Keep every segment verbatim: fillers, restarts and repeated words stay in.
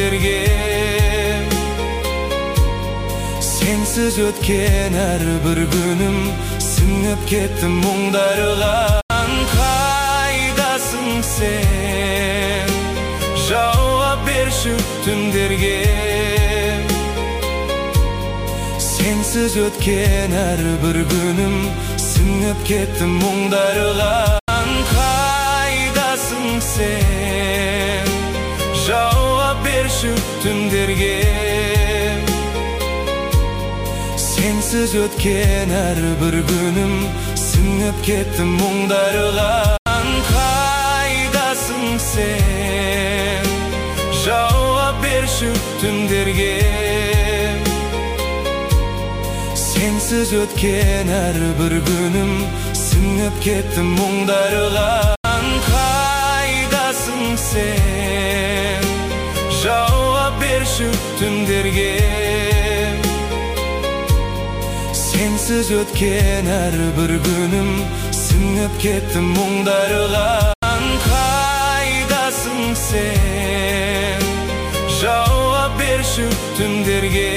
түндерге. Сенсіз өткен әрбір күнім сіңіп кетті мұңдарға. Қайдасың сен, жауап берші түндерге. Сенсіз өткен әрбір күнім сіңіп кетті мұңдарға. Қайдасың сен, жауап берші түндерге. Сенсіз өткен әрбір күнім сіңіп кетті мұңдарға. Қайдасың сен, жауап берші түндерге. Сенсіз өткен әрбір күнім сіңіп кетті мұңдарға. Қайдасың сен, жауап берші түндерге. Сенсіз өткен әрбір күнім сіңіп кетті мұңдарға. Қайдасың сен, жауап берші түндерге.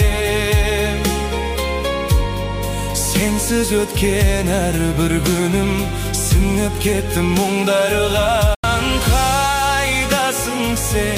Сенсіз өткен әрбір күнім сіңіп кетті мұңдарға. Қайдасың сен,